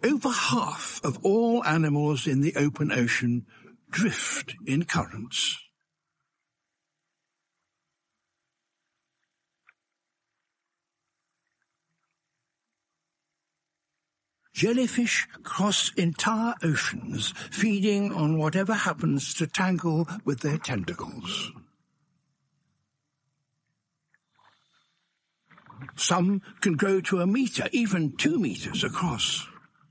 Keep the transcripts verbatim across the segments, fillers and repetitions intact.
Over half of all animals in the open ocean drift in currents. Jellyfish cross entire oceans, feeding on whatever happens to tangle with their tentacles. Some can grow to a metre, even two metres across.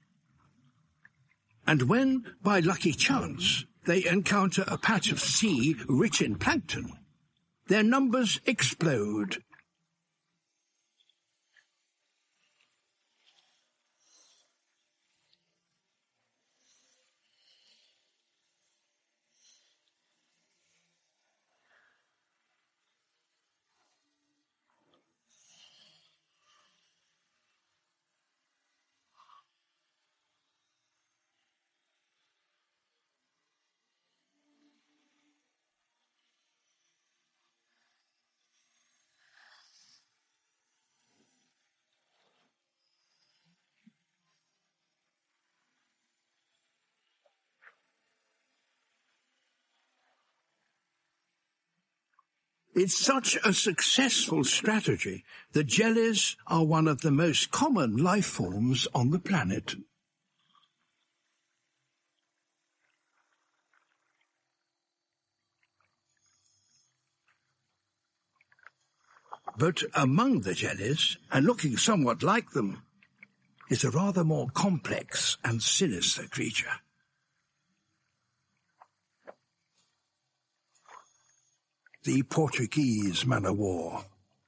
And when, by lucky chance, they encounter a patch of sea rich in plankton, their numbers explode. It's such a successful strategy that jellies are one of the most common life forms on the planet. But among the jellies, and looking somewhat like them, is a rather more complex and sinister creature. The Portuguese man-o'-war.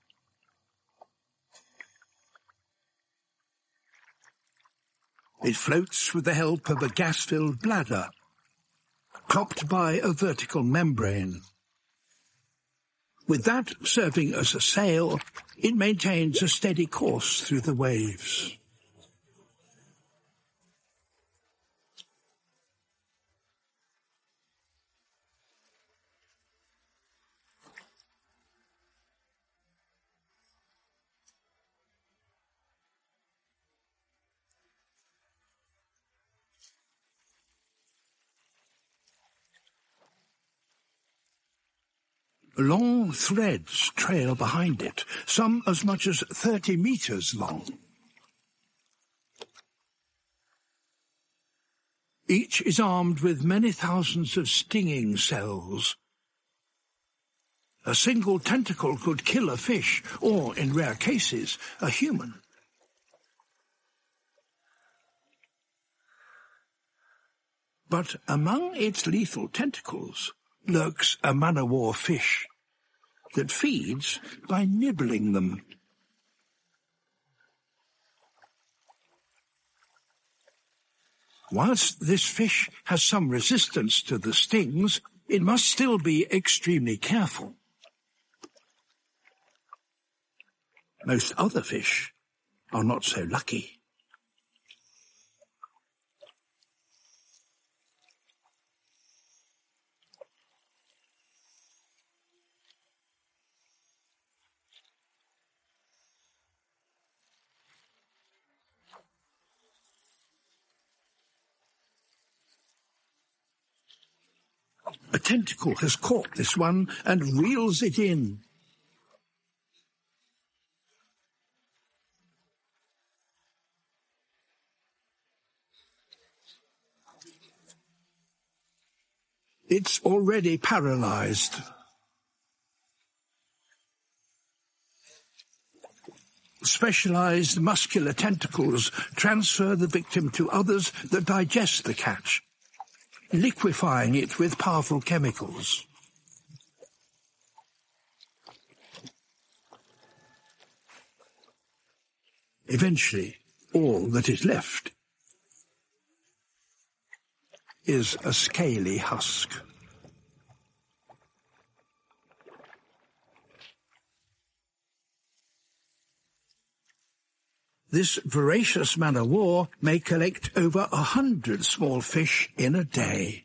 It floats with the help of a gas-filled bladder, topped by a vertical membrane. With that serving as a sail, it maintains a steady course through the waves. Long threads trail behind it, some as much as thirty meters long. Each is armed with many thousands of stinging cells. A single tentacle could kill a fish, or, in rare cases, a human. But among its lethal tentacles lurks a man-o'-war fish that feeds by nibbling them. Whilst this fish has some resistance to the stings, it must still be extremely careful. Most other fish are not so lucky. A tentacle has caught this one and reels it in. It's already paralyzed. Specialized muscular tentacles transfer the victim to others that digest the catch, liquefying it with powerful chemicals. Eventually, all that is left is a scaly husk. This voracious man-o'-war may collect over a hundred small fish in a day.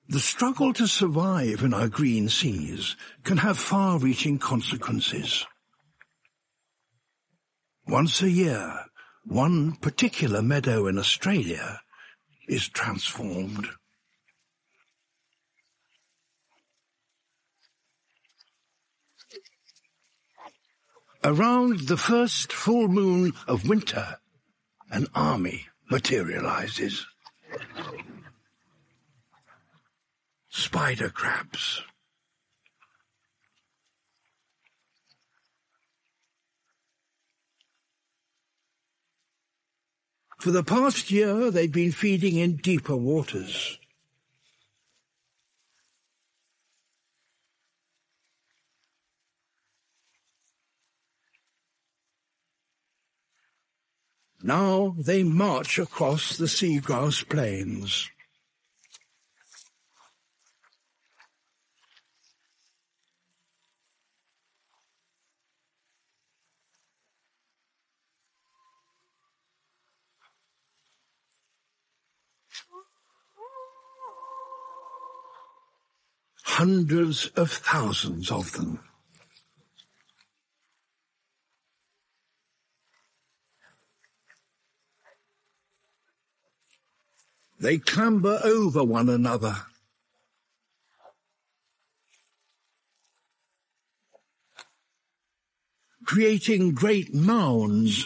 The struggle to survive in our green seas can have far-reaching consequences. Once a year, one particular meadow in Australia is transformed. Around the first full moon of winter, an army materializes. Spider crabs. For the past year, they've been feeding in deeper waters. Now they march across the seagrass plains. Hundreds of thousands of them. They clamber over one another. Creating great mounds.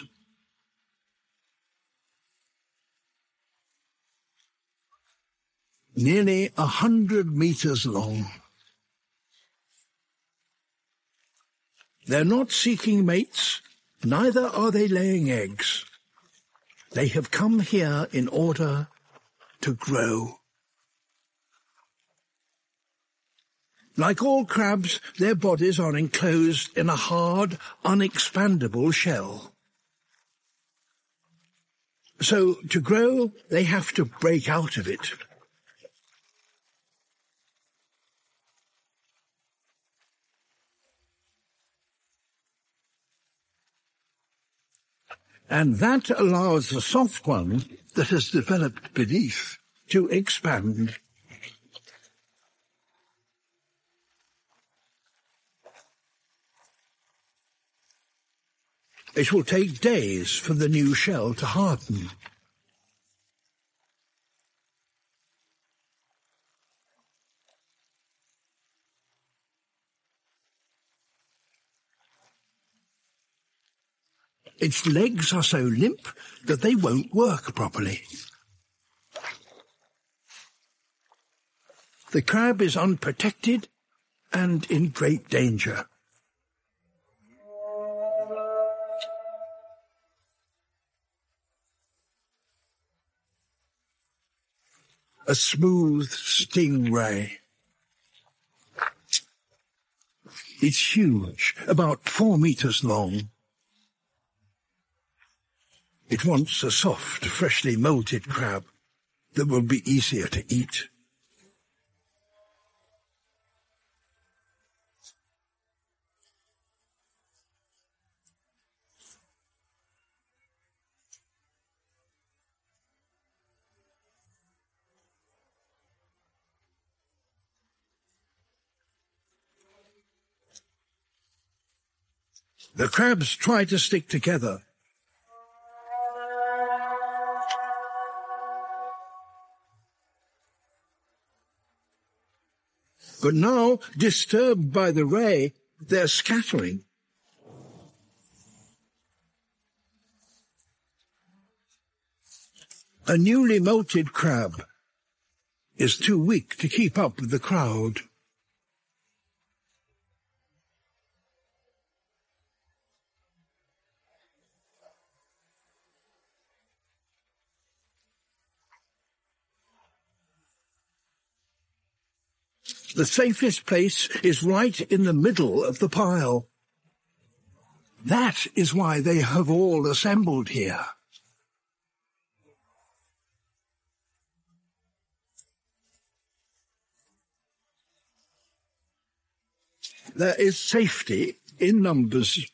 Nearly a hundred meters long. They're not seeking mates, neither are they laying eggs. They have come here in order to grow. Like all crabs, their bodies are enclosed in a hard, unexpandable shell. So, to grow, they have to break out of it. And that allows the soft one that has developed beneath to expand. It will take days for the new shell to harden. Its legs are so limp that they won't work properly. The crab is unprotected and in great danger. A smooth stingray. It's huge, about four meters long. It wants a soft, freshly molted crab that will be easier to eat. The crabs try to stick together. But now, disturbed by the ray, they're scattering. A newly molted crab is too weak to keep up with the crowd. The safest place is right in the middle of the pile. That is why they have all assembled here. There is safety in numbers.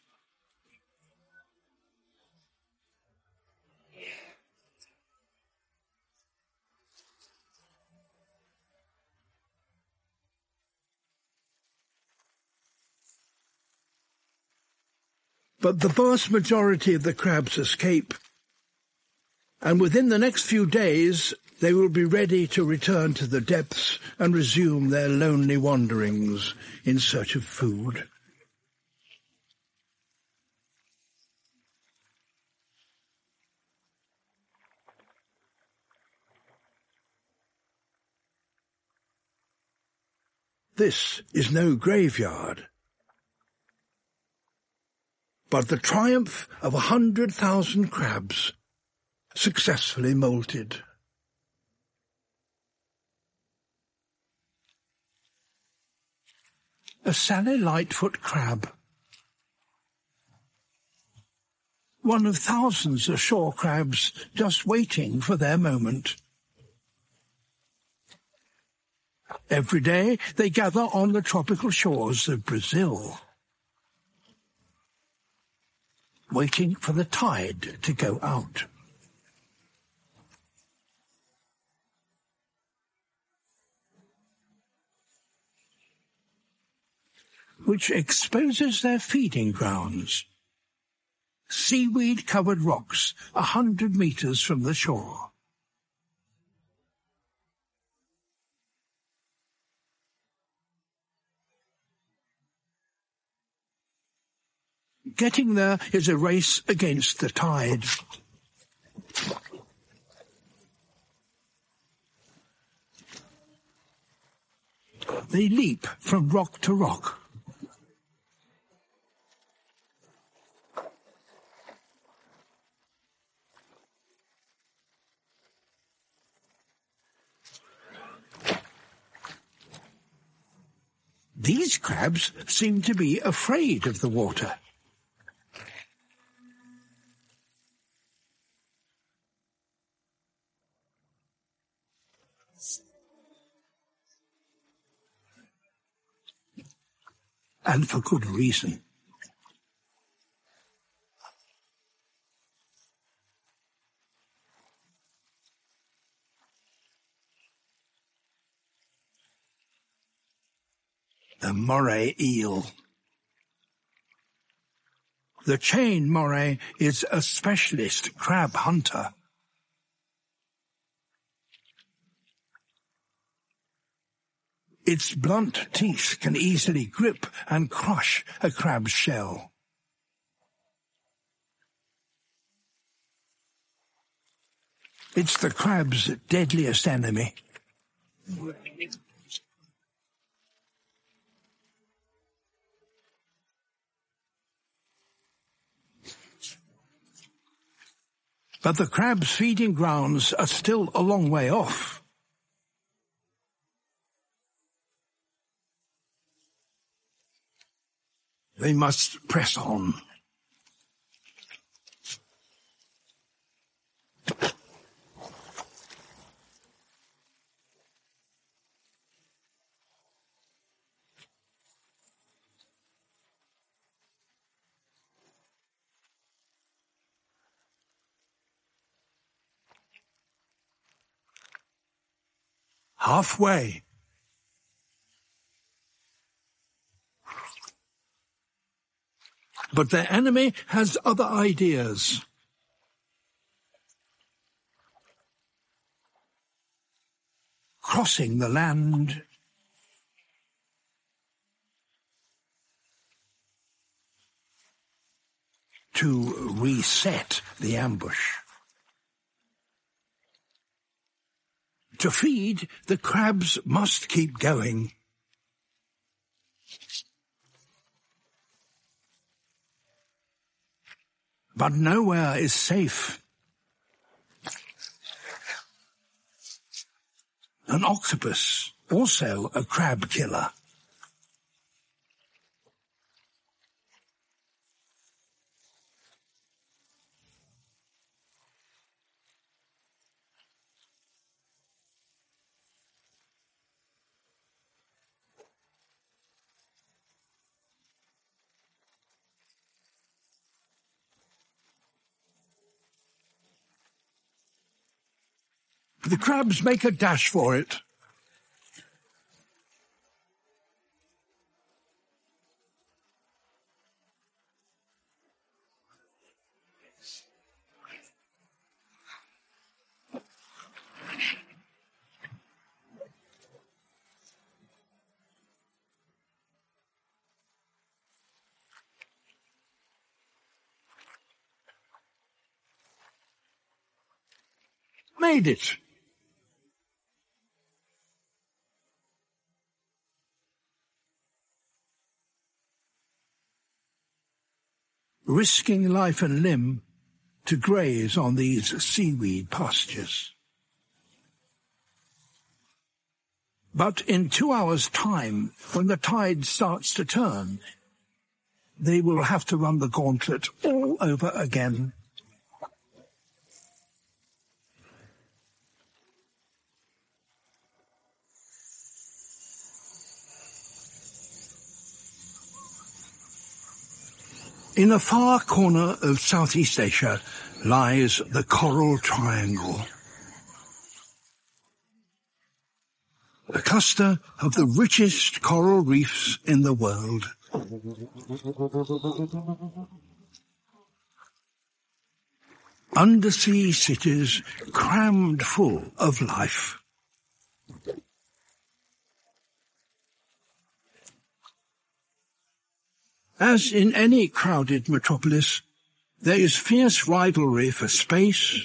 But the vast majority of the crabs escape, and within the next few days they will be ready to return to the depths and resume their lonely wanderings in search of food. This is no graveyard, but the triumph of a hundred thousand crabs successfully molted. A Sally Lightfoot crab, one of thousands of shore crabs just waiting for their moment. Every day they gather on the tropical shores of Brazil, waiting for the tide to go out. Which exposes their feeding grounds, seaweed-covered rocks a hundred meters from the shore. Getting there is a race against the tide. They leap from rock to rock. These crabs seem to be afraid of the water. And for good reason. The moray eel. The chain moray is a specialist crab hunter. Its blunt teeth can easily grip and crush a crab's shell. It's the crab's deadliest enemy. But the crab's feeding grounds are still a long way off. They must press on. Halfway. But their enemy has other ideas. Crossing the land to reset the ambush. To feed, the crabs must keep going. But nowhere is safe. An octopus, also a crab killer. The crabs make a dash for it. Made it. Risking life and limb to graze on these seaweed pastures. But in two hours' time, when the tide starts to turn, they will have to run the gauntlet all over again. In a far corner of Southeast Asia lies the Coral Triangle, a cluster of the richest coral reefs in the world. Undersea cities crammed full of life. As in any crowded metropolis, there is fierce rivalry for space,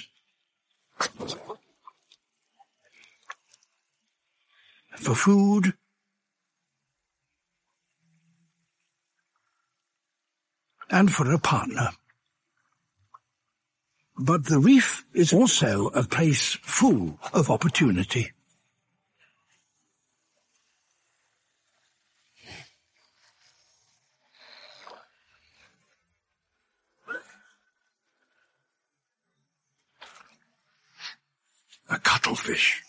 for food, and for a partner. But the reef is also a place full of opportunity. A cuttlefish.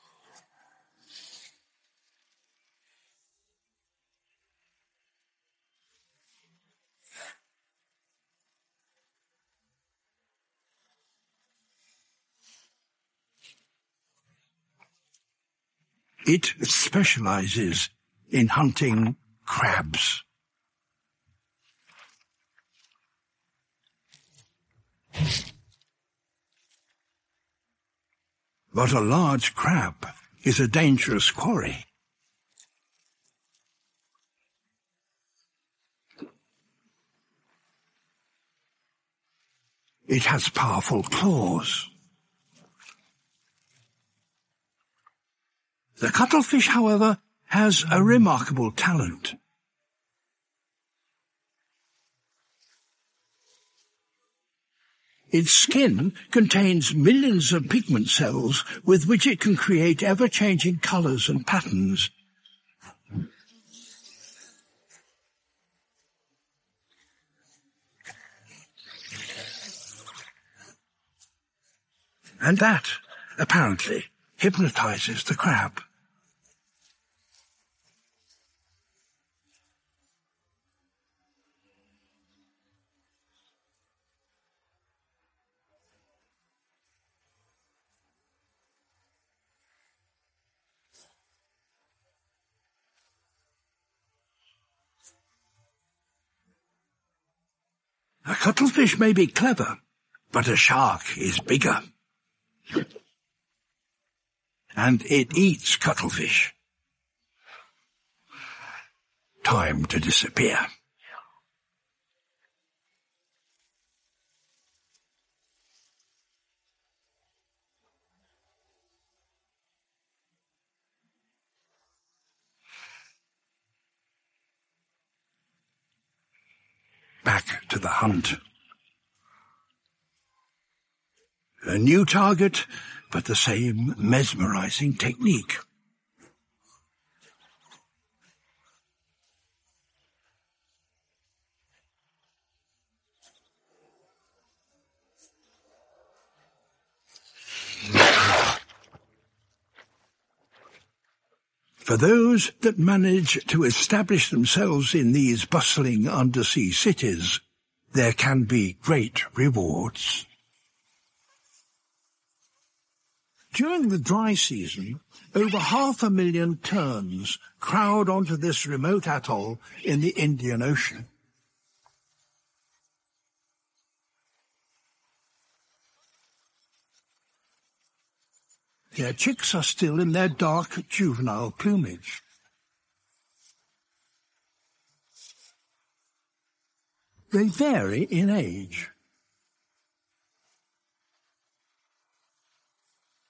It specializes in hunting crabs. But a large crab is a dangerous quarry. It has powerful claws. The cuttlefish, however, has a remarkable talent. Its skin contains millions of pigment cells with which it can create ever-changing colours and patterns. And that, apparently, hypnotizes the crab. A cuttlefish may be clever, but a shark is bigger. And it eats cuttlefish. Time to disappear. Back to the hunt. A new target, but the same mesmerizing technique. For those that manage to establish themselves in these bustling undersea cities, there can be great rewards. During the dry season, over half a million terns crowd onto this remote atoll in the Indian Ocean. Their chicks are still in their dark juvenile plumage. They vary in age.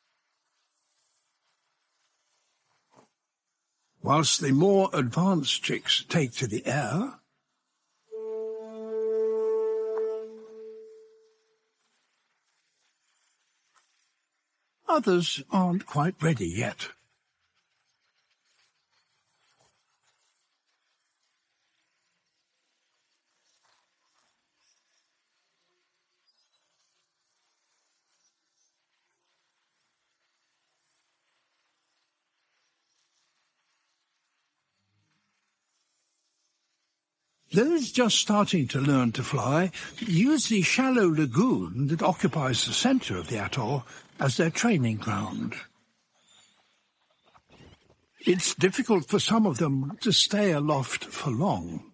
whilst the more advanced chicks take to the air, others aren't quite ready yet. Those just starting to learn to fly use the shallow lagoon that occupies the centre of the atoll as their training ground. It's difficult for some of them to stay aloft for long.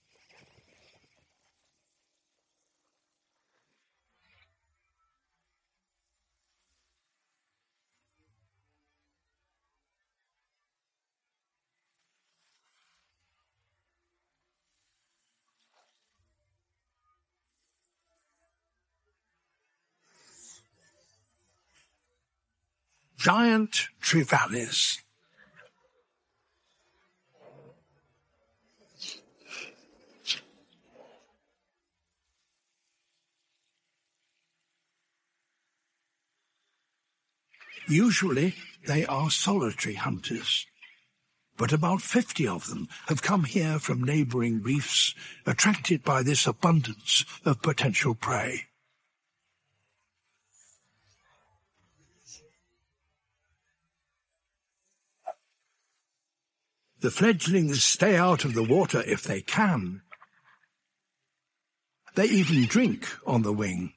Giant trevallies. Usually they are solitary hunters, but about fifty of them have come here from neighbouring reefs, attracted by this abundance of potential prey. The fledglings stay out of the water if they can. They even drink on the wing.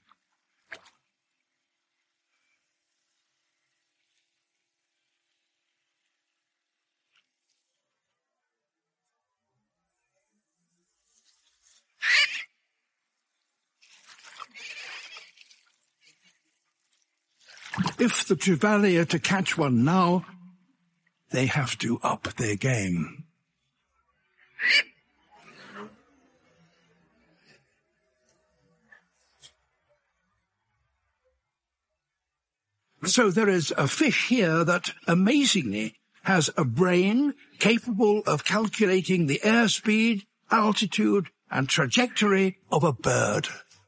If the trevally are to catch one now, they have to up their game. So there is a fish here that, amazingly, has a brain capable of calculating the airspeed, altitude, and trajectory of a bird.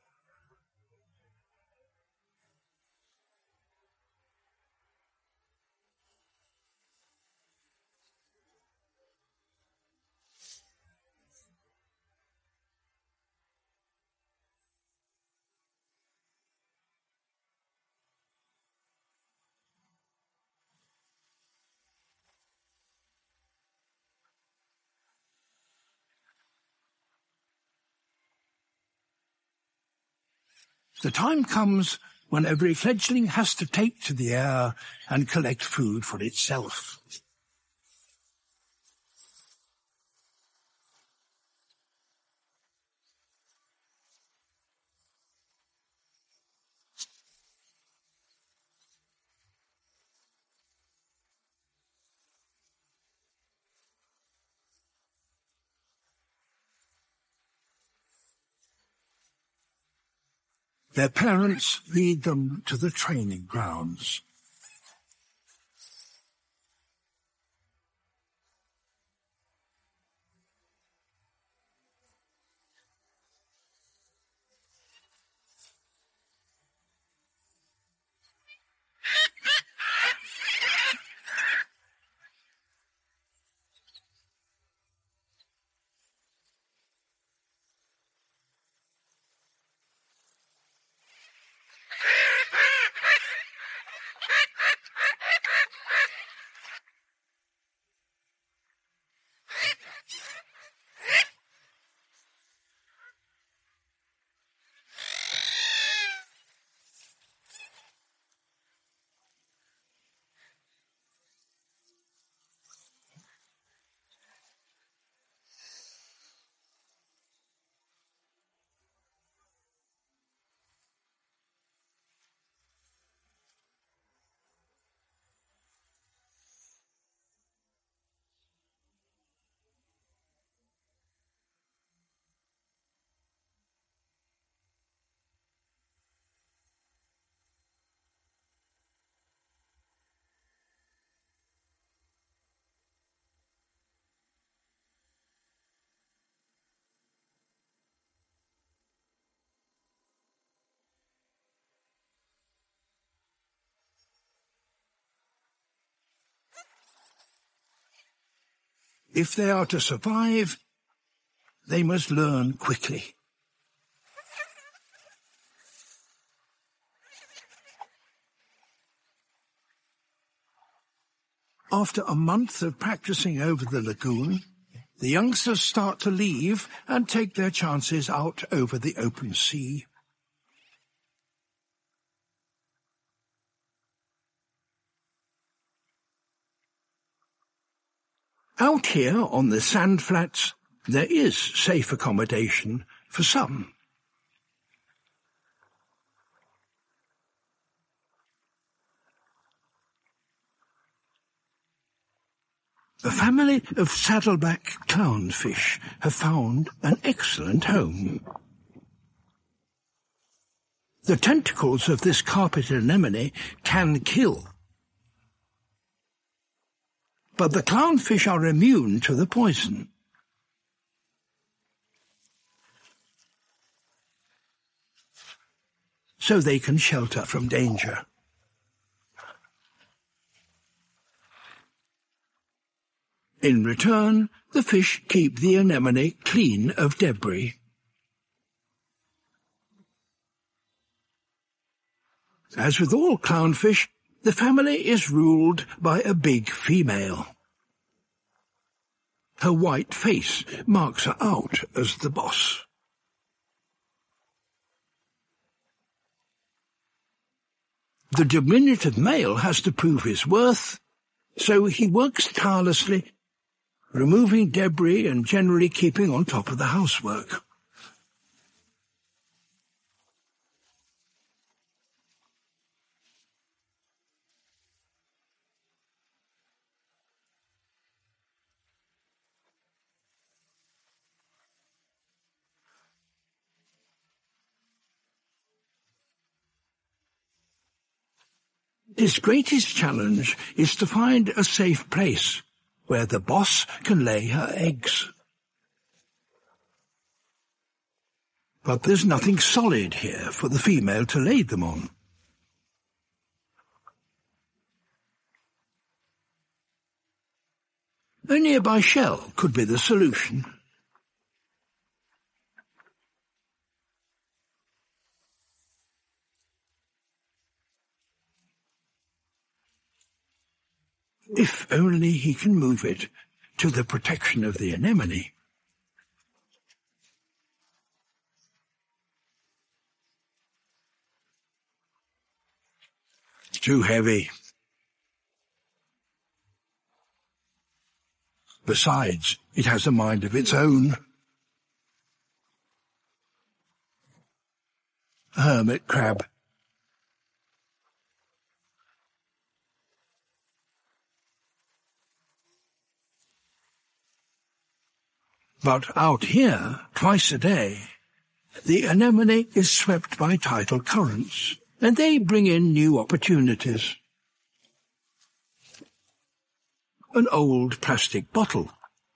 The time comes when every fledgling has to take to the air and collect food for itself. Their parents lead them to the training grounds. If they are to survive, they must learn quickly. After a month of practicing over the lagoon, the youngsters start to leave and take their chances out over the open sea. Out here on the sand flats, there is safe accommodation for some. A family of saddleback clownfish have found an excellent home. The tentacles of this carpet anemone can kill, but the clownfish are immune to the poison. So they can shelter from danger. In return, the fish keep the anemone clean of debris. As with all clownfish, the family is ruled by a big female. Her white face marks her out as the boss. The diminutive male has to prove his worth, so he works tirelessly, removing debris and generally keeping on top of the housework. His greatest challenge is to find a safe place where the boss can lay her eggs. But there's nothing solid here for the female to lay them on. A nearby shell could be the solution. If only he can move it to the protection of the anemone. Too heavy. Besides, it has a mind of its own. A hermit crab. But out here, twice a day, the anemone is swept by tidal currents, and they bring in new opportunities. An old plastic bottle.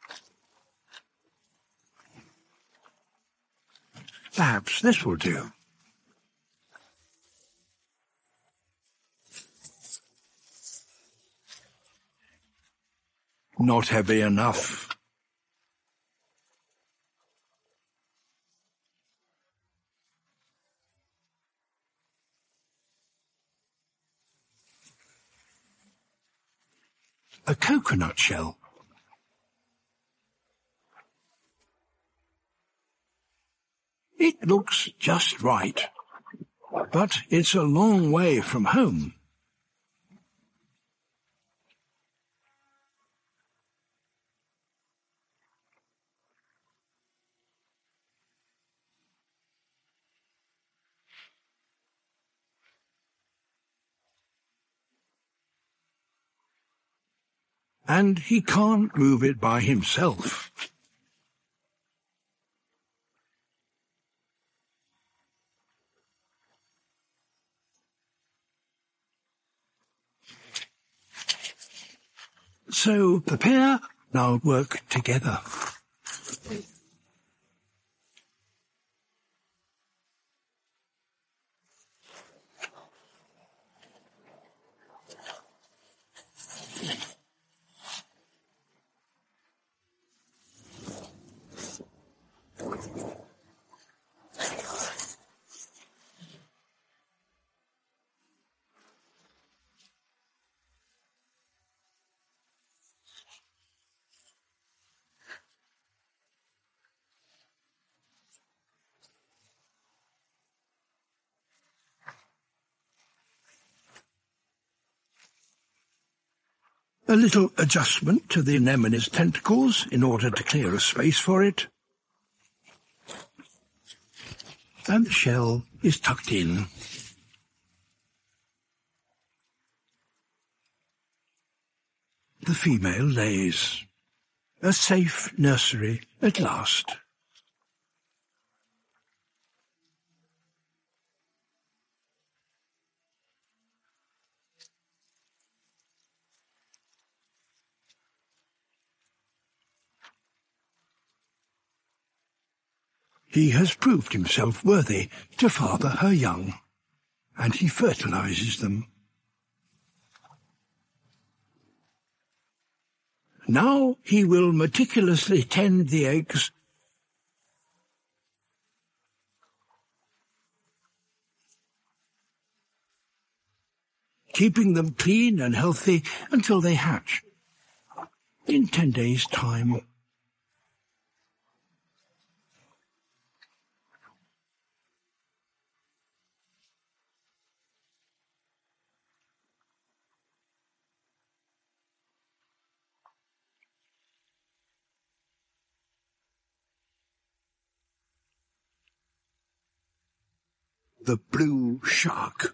Perhaps this will do. Not heavy enough. A coconut shell. It looks just right, but it's a long way from home. And he can't move it by himself. So the pair now work together. A little adjustment to the anemone's tentacles in order to clear a space for it. And the shell is tucked in. The female lays. A safe nursery at last. He has proved himself worthy to father her young, and he fertilizes them. Now he will meticulously tend the eggs, keeping them clean and healthy until they hatch in ten days' time. The blue shark.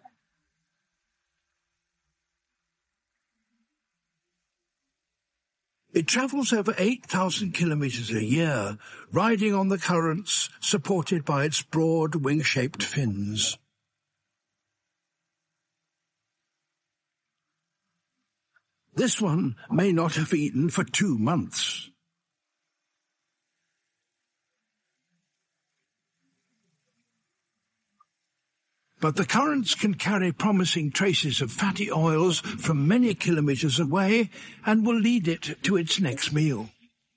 It travels over eight thousand kilometers a year, riding on the currents supported by its broad wing-shaped fins. This one may not have eaten for two months. But the currents can carry promising traces of fatty oils from many kilometers away and will lead it to its next meal.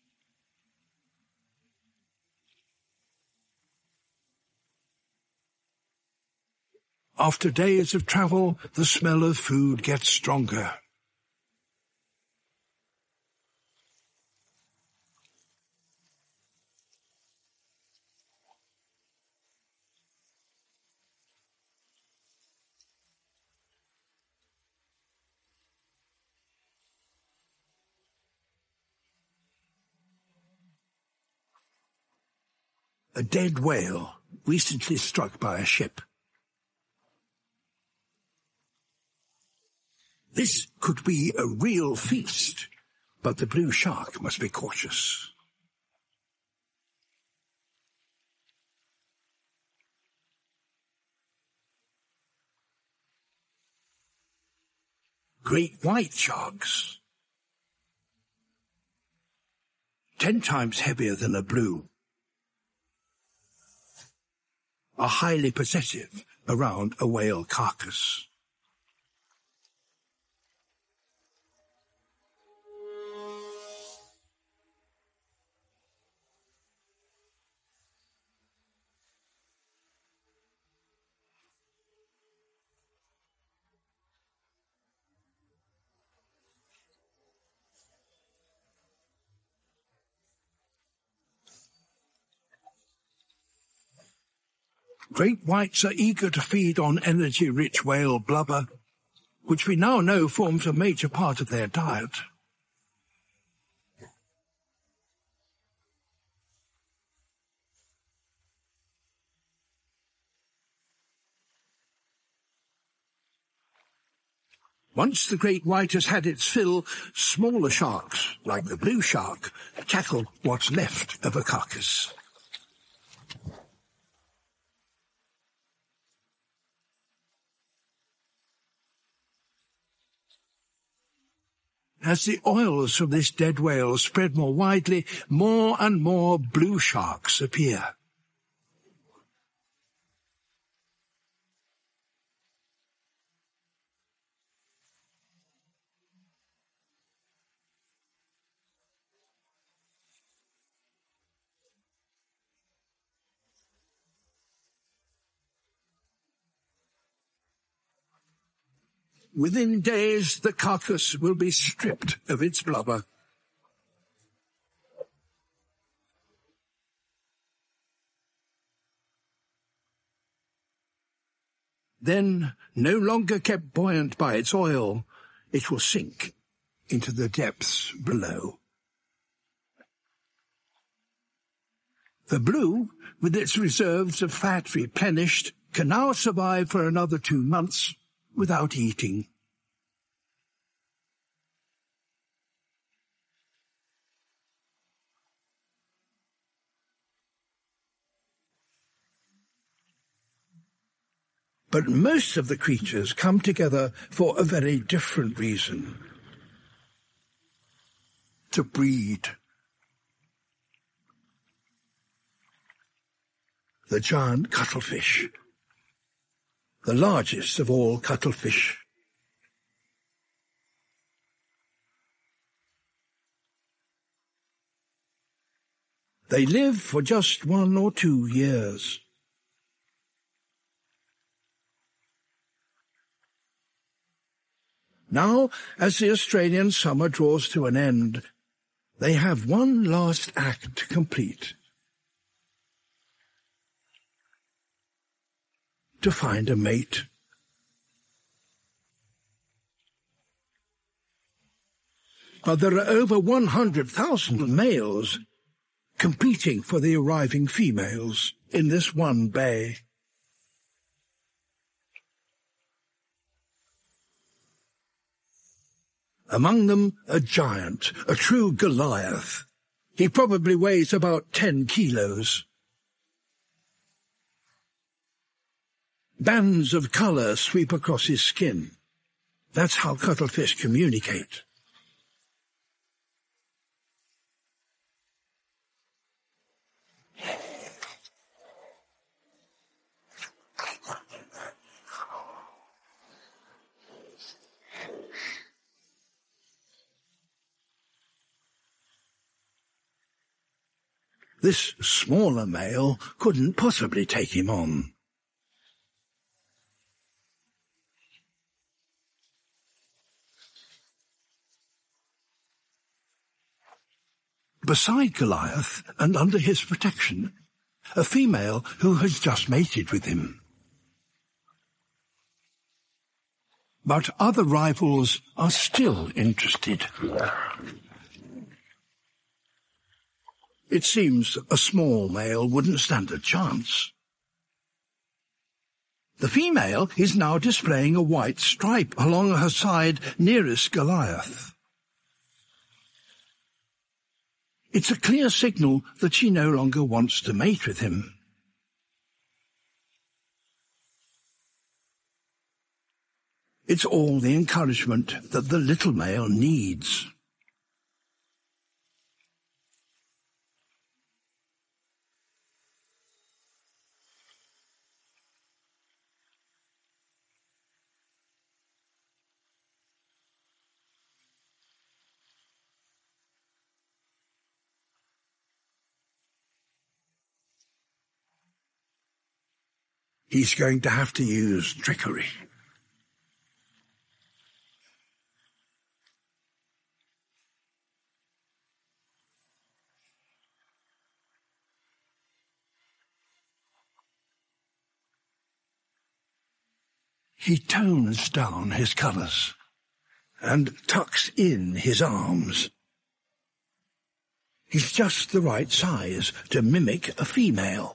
After days of travel, the smell of food gets stronger. A dead whale recently struck by a ship. This could be a real feast, but the blue shark must be cautious. Great white sharks, ten times heavier than a blue, are highly possessive around a whale carcass. Great whites are eager to feed on energy-rich whale blubber, which we now know forms a major part of their diet. Once the great white has had its fill, smaller sharks, like the blue shark, tackle what's left of a carcass. As the oils from this dead whale spread more widely, more and more blue sharks appear. Within days, the carcass will be stripped of its blubber. Then, no longer kept buoyant by its oil, it will sink into the depths below. The blue, with its reserves of fat replenished, can now survive for another two months without eating. But most of the creatures come together for a very different reason: to breed. The giant cuttlefish, the largest of all cuttlefish. They live for just one or two years. Now, as the Australian summer draws to an end, they have one last act to complete: to find a mate. But there are over one hundred thousand males competing for the arriving females in this one bay. Among them, a giant, a true Goliath. He probably weighs about ten kilos. Bands of colour sweep across his skin. That's how cuttlefish communicate. This smaller male couldn't possibly take him on. Beside Goliath, and under his protection, a female who has just mated with him. But other rivals are still interested. It seems a small male wouldn't stand a chance. The female is now displaying a white stripe along her side nearest Goliath. It's a clear signal that she no longer wants to mate with him. It's all the encouragement that the little male needs. He's going to have to use trickery. He tones down his colours and tucks in his arms. He's just the right size to mimic a female.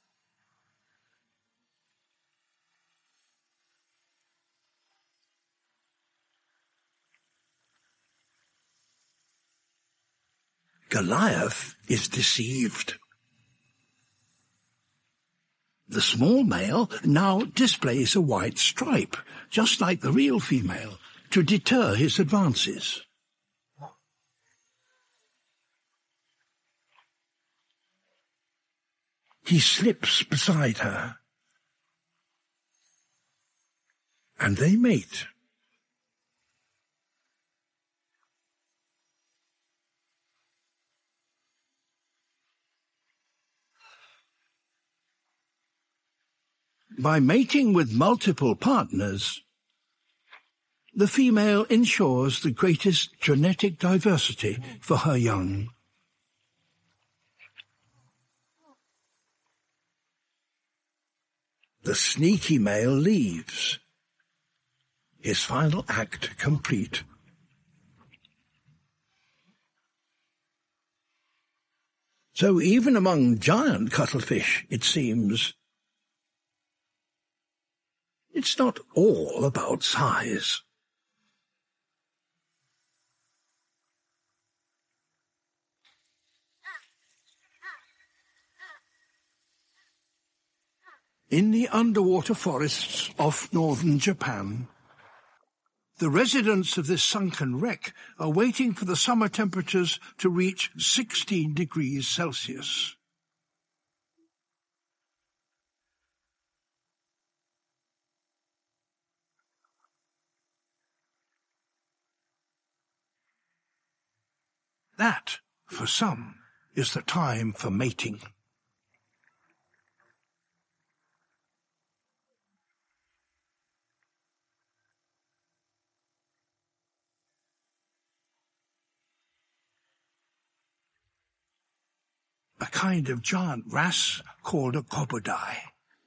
Goliath is deceived. The small male now displays a white stripe, just like the real female, to deter his advances. He slips beside her, and they mate. By mating with multiple partners, the female ensures the greatest genetic diversity for her young. The sneaky male leaves, his final act complete. So even among giant cuttlefish, it seems, it's not all about size. In the underwater forests off northern Japan, the residents of this sunken wreck are waiting for the summer temperatures to reach sixteen degrees Celsius. That, for some, is the time for mating. A kind of giant wrasse called a kobodai.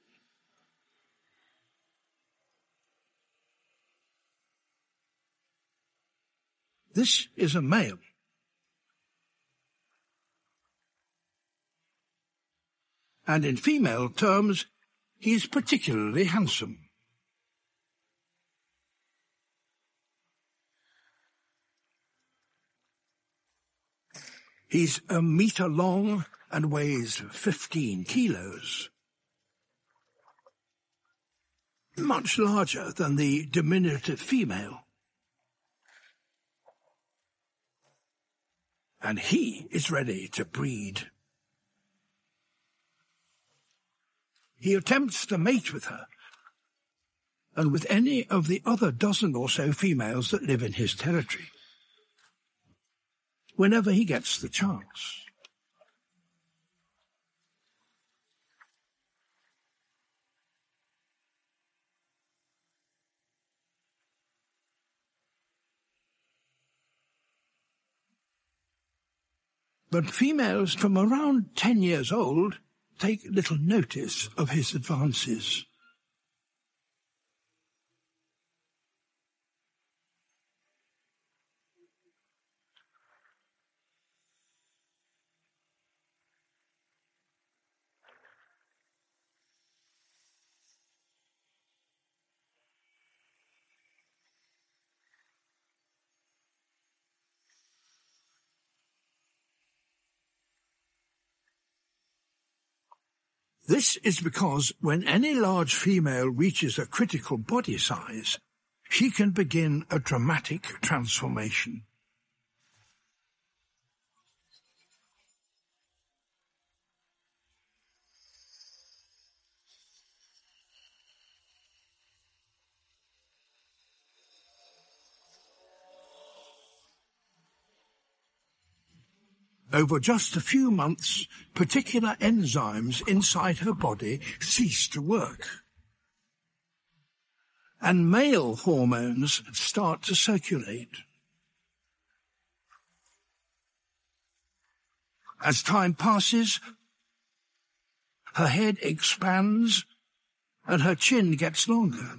This is a male. And in female terms, he is particularly handsome. He's a metre long and weighs fifteen kilos. Much larger than the diminutive female. And he is ready to breed. He attempts to mate with her, and with any of the other dozen or so females that live in his territory, whenever he gets the chance. But females from around ten years old take little notice of his advances. This is because when any large female reaches a critical body size, she can begin a dramatic transformation. Over just a few months, particular enzymes inside her body cease to work. And male hormones start to circulate. As time passes, her head expands and her chin gets longer.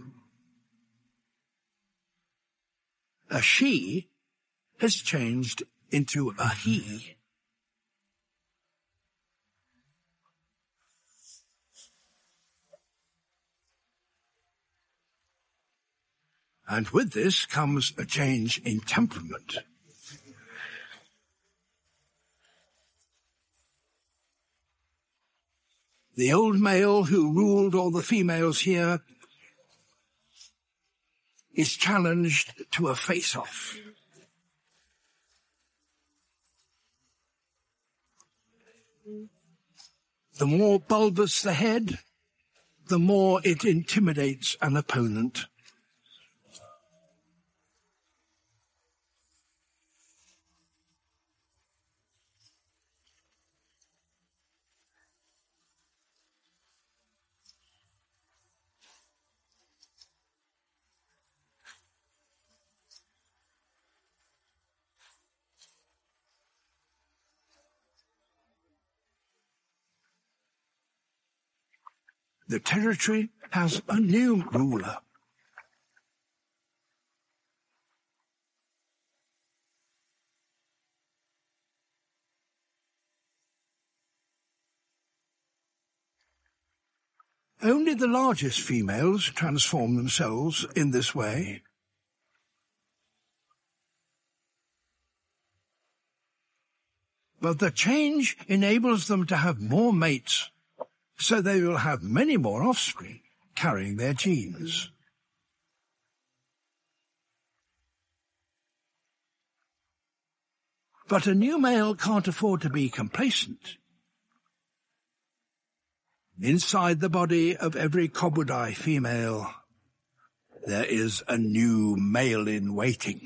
A she has changed into a he. And with this comes a change in temperament. The old male who ruled all the females here is challenged to a face-off. The more bulbous the head, the more it intimidates an opponent. The territory has a new ruler. Only the largest females transform themselves in this way. But the change enables them to have more mates, so they will have many more offspring carrying their genes. But a new male can't afford to be complacent. Inside the body of every Kobudai female, there is a new male in waiting.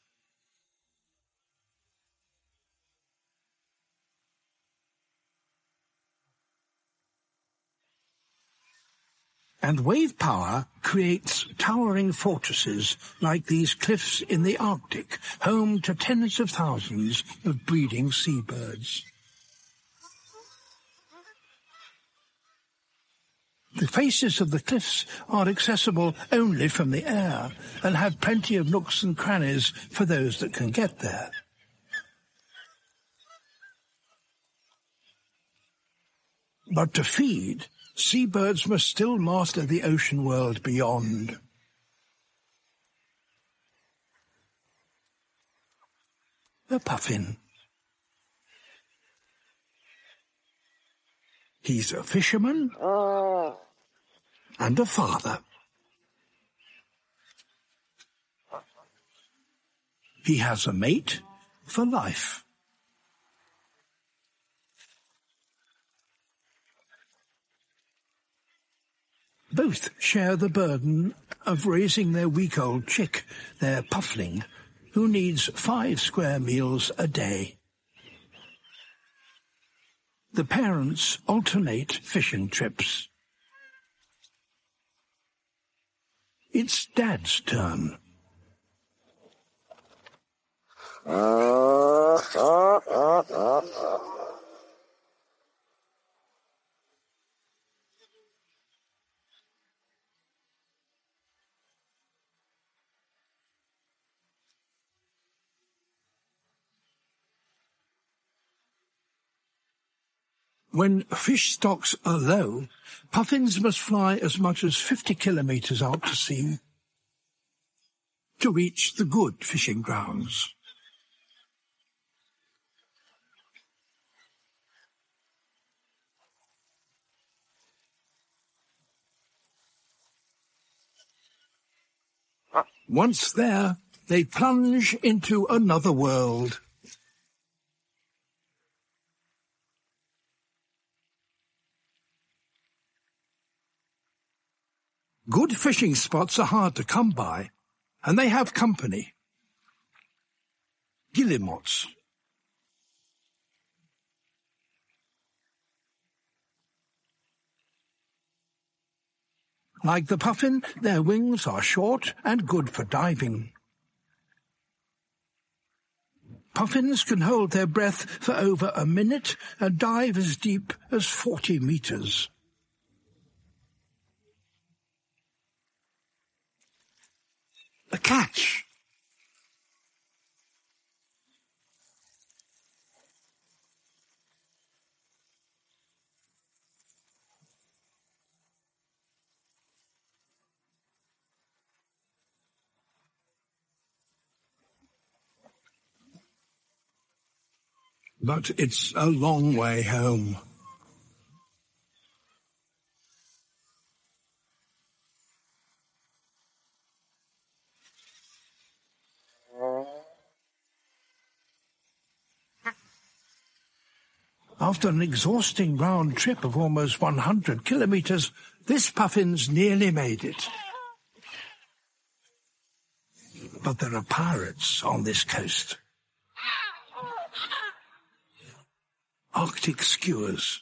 And wave power creates towering fortresses like these cliffs in the Arctic, home to tens of thousands of breeding seabirds. The faces of the cliffs are accessible only from the air and have plenty of nooks and crannies for those that can get there. But to feed, seabirds must still master the ocean world beyond. The puffin. He's a fisherman and a father. He has a mate for life. Both share the burden of raising their week-old chick, their puffling, who needs five square meals a day. The parents alternate fishing trips. It's Dad's turn. When fish stocks are low, puffins must fly as much as fifty kilometres out to sea to reach the good fishing grounds. Once there, they plunge into another world. Good fishing spots are hard to come by, and they have company. Guillemots. Like the puffin, their wings are short and good for diving. Puffins can hold their breath for over a minute and dive as deep as forty meters. A catch. But it's a long way home. After an exhausting round trip of almost one hundred kilometres, this puffin's nearly made it. But there are pirates on this coast. Arctic skuas.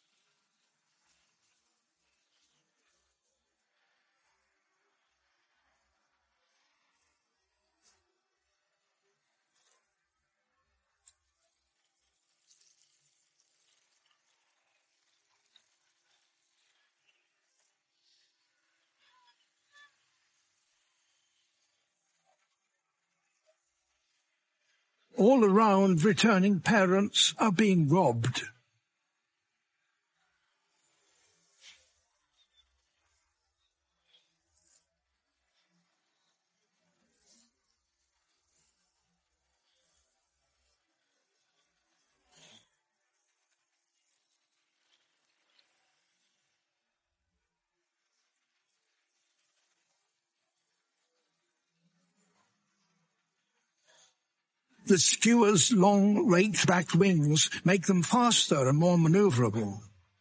All around, returning parents are being robbed. The skewers' long, raked-back wings make them faster and more manoeuvrable.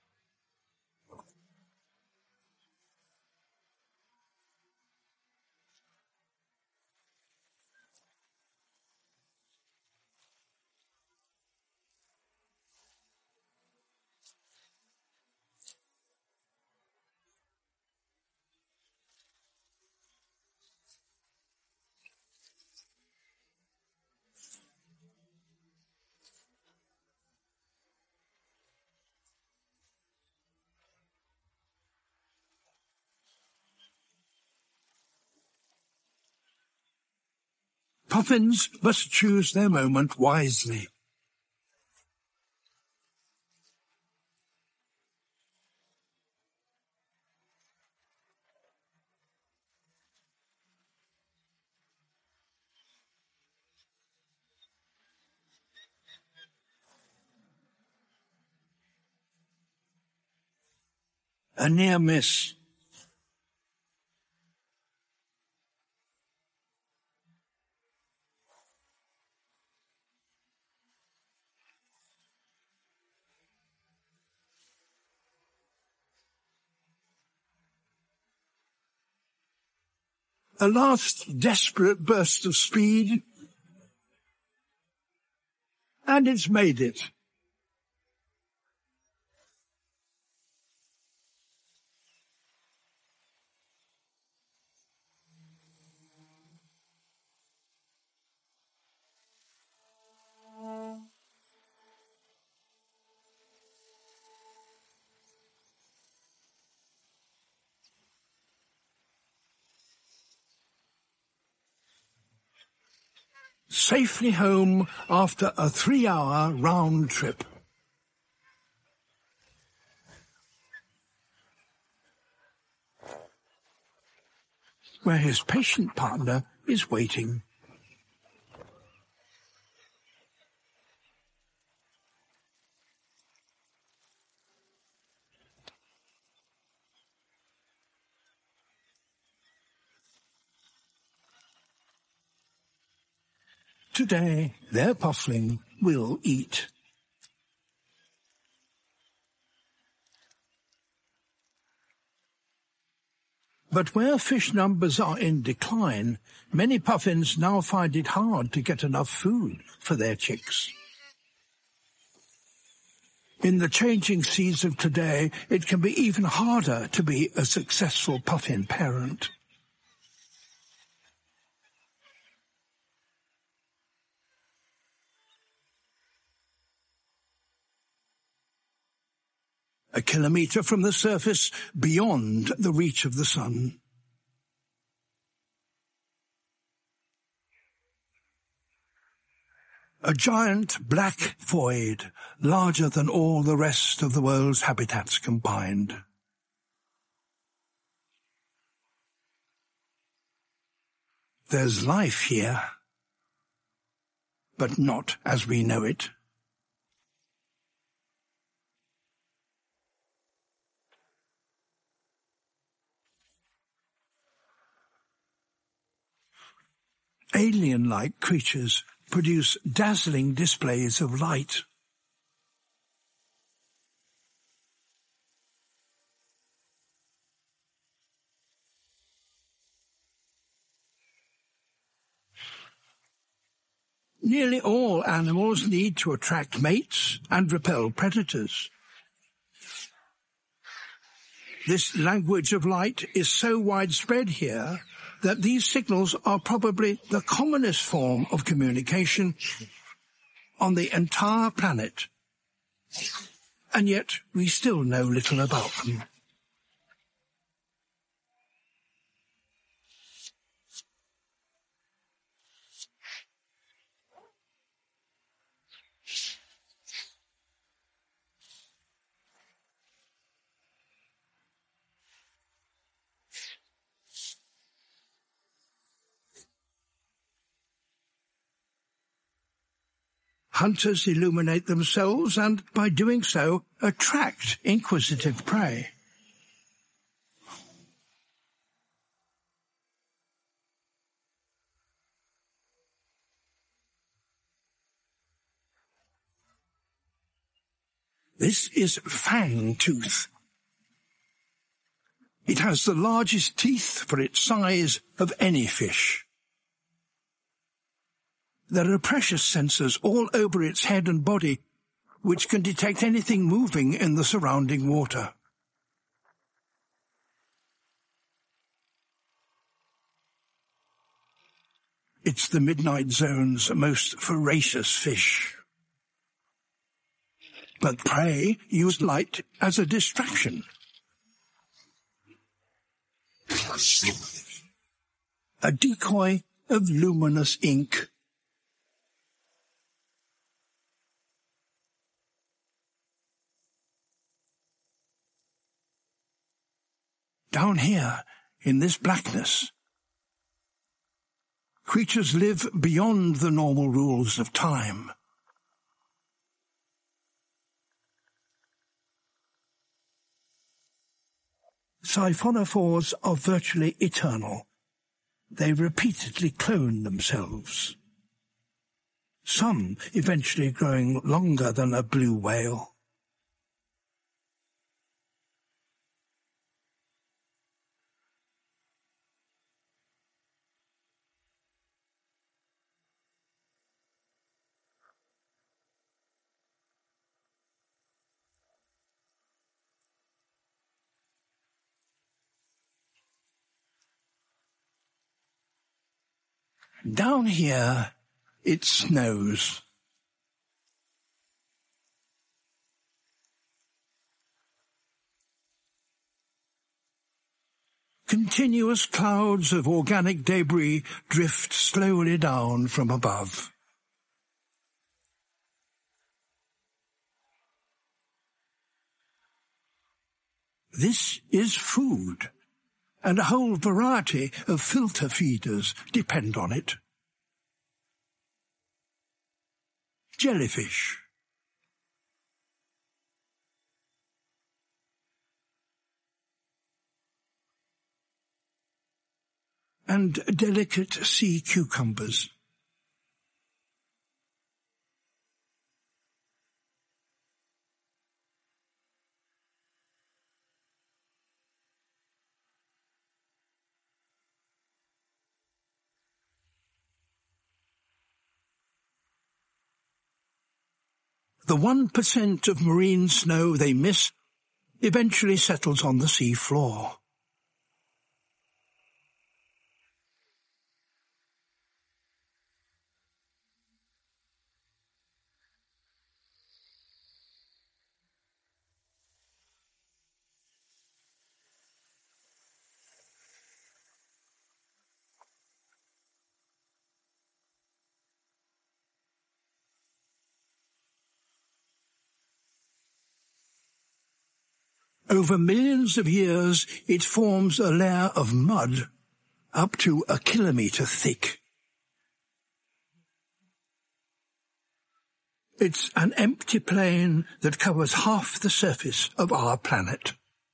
Puffins must choose their moment wisely. A near miss. A last desperate burst of speed, and it's made it. Safely home after a three-hour round trip. Where his patient partner is waiting. Today, their puffling will eat. But where fish numbers are in decline, many puffins now find it hard to get enough food for their chicks. In the changing seas of today, it can be even harder to be a successful puffin parent. A kilometre from the surface, beyond the reach of the sun. A giant black void, larger than all the rest of the world's habitats combined. There's life here, but not as we know it. Alien-like creatures produce dazzling displays of light. Nearly all animals need to attract mates and repel predators. This language of light is so widespread here that these signals are probably the commonest form of communication on the entire planet, and yet we still know little about them. Hunters illuminate themselves and, by doing so, attract inquisitive prey. This is fangtooth. It has the largest teeth for its size of any fish. There are pressure sensors all over its head and body, which can detect anything moving in the surrounding water. It's the Midnight Zone's most voracious fish. But prey use light as a distraction. A decoy of luminous ink. Down here, in this blackness, creatures live beyond the normal rules of time. Siphonophores are virtually eternal. They repeatedly clone themselves. Some eventually growing longer than a blue whale. Down here, it snows. Continuous clouds of organic debris drift slowly down from above. This is food, and a whole variety of filter feeders depend on it. Jellyfish. And delicate sea cucumbers. The one percent of marine snow they miss eventually settles on the sea floor. Over millions of years, it forms a layer of mud up to a kilometre thick. It's an empty plain that covers half the surface of our planet.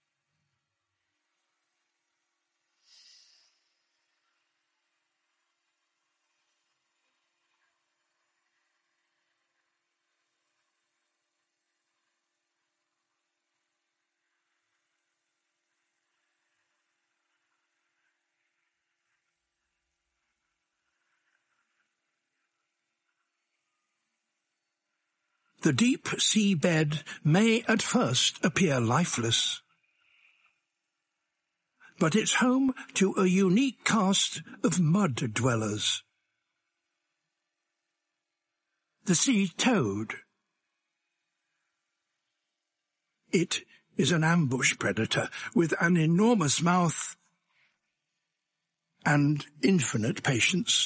The deep seabed may at first appear lifeless, but it's home to a unique caste of mud dwellers. The sea toad. It is an ambush predator with an enormous mouth and infinite patience.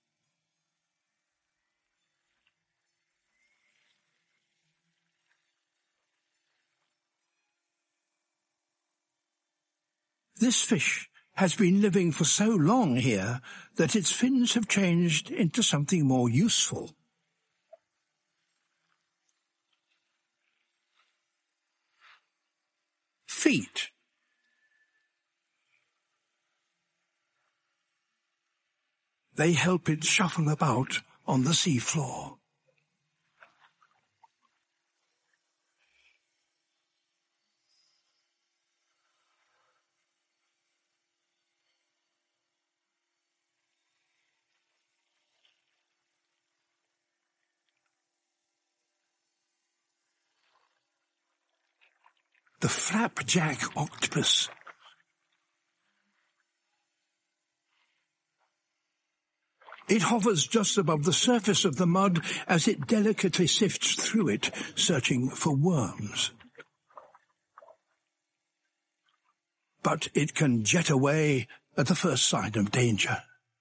This fish has been living for so long here that its fins have changed into something more useful. Feet. They help it shuffle about on the seafloor. the flapjack octopus. It hovers just above the surface of the mud as it delicately sifts through it, searching for worms. But it can jet away at the first sign of danger.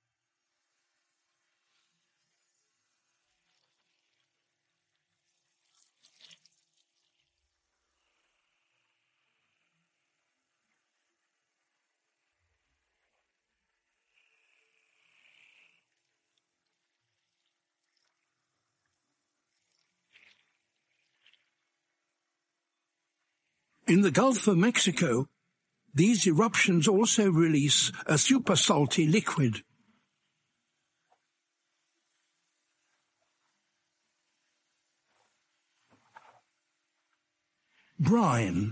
In the Gulf of Mexico, these eruptions also release a super salty liquid. Brine.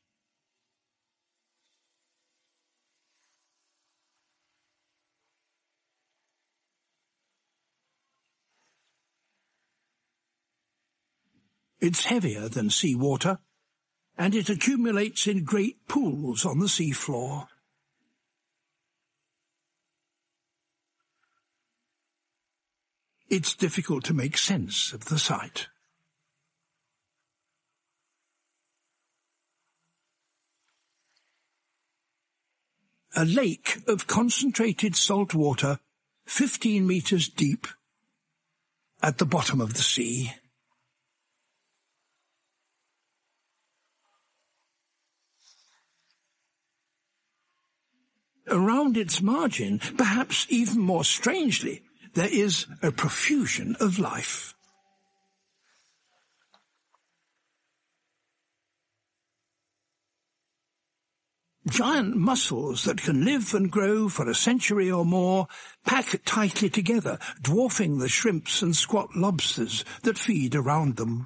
It's heavier than seawater, and it accumulates in great pools on the seafloor. It's difficult to make sense of the sight. A lake of concentrated salt water, fifteen meters deep, at the bottom of the sea. Around its margin, perhaps even more strangely, there is a profusion of life. Giant mussels that can live and grow for a century or more pack tightly together, dwarfing the shrimps and squat lobsters that feed around them.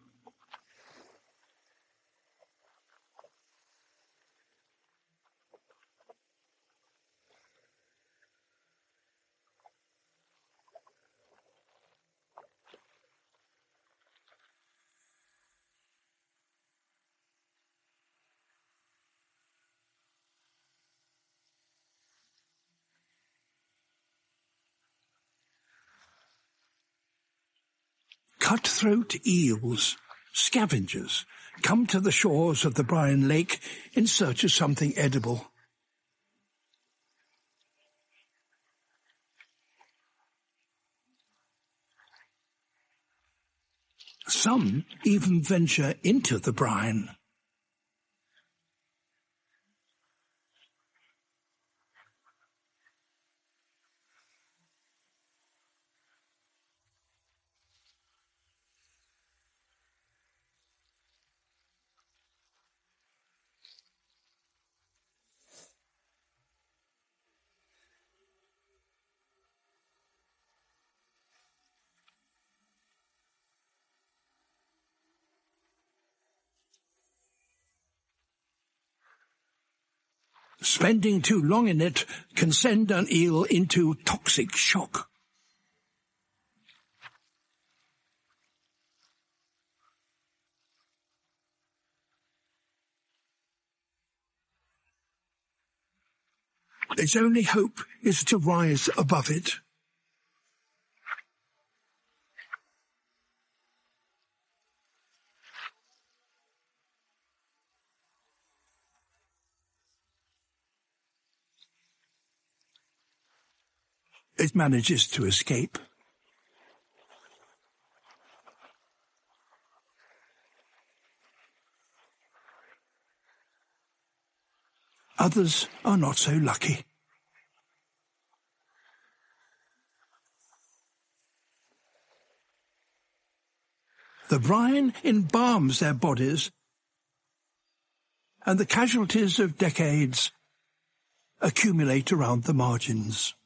Cutthroat eels, scavengers, come to the shores of the Brine Lake in search of something edible. Some even venture into the brine. Spending too long in it can send an eel into toxic shock. Its only hope is to rise above it. It manages to escape. Others are not so lucky. The brine embalms their bodies, and the casualties of decades accumulate around the margins.